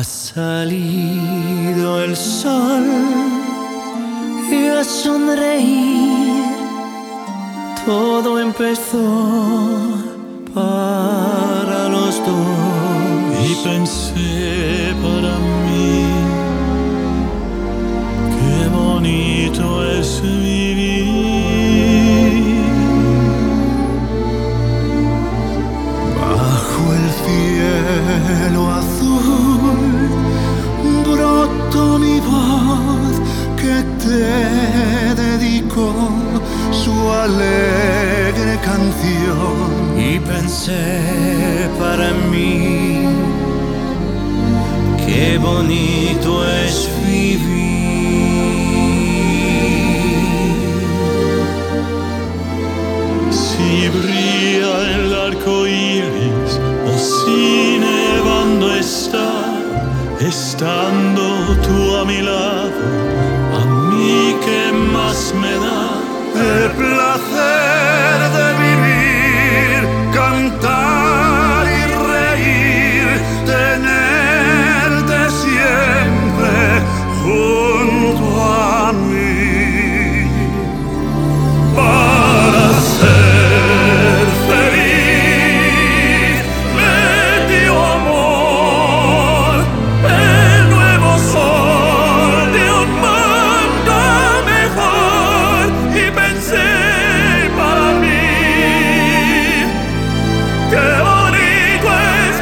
Ha salido el sol y a sonreír. Todo empezó para los dos. Y pensé para mí, qué bonito es vivir. Bajo el cielo azul brotó mi voz que te dedico su alegre canción. Y pensé para mí, qué bonito es vivir. Si brilla el arco iris o si nevando está, estando tú a mi lado, a mí qué más me da El placer de vivir, cantar y reír, tenerte siempre junto a mí. Para ser feliz me dio amor, el nuevo sol de un mundo mejor. Y pensé para mí, qué bonito es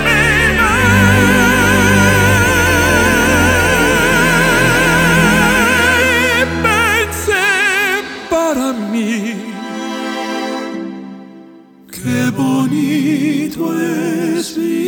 vivir. Pensé para mí, qué bonito es vivir.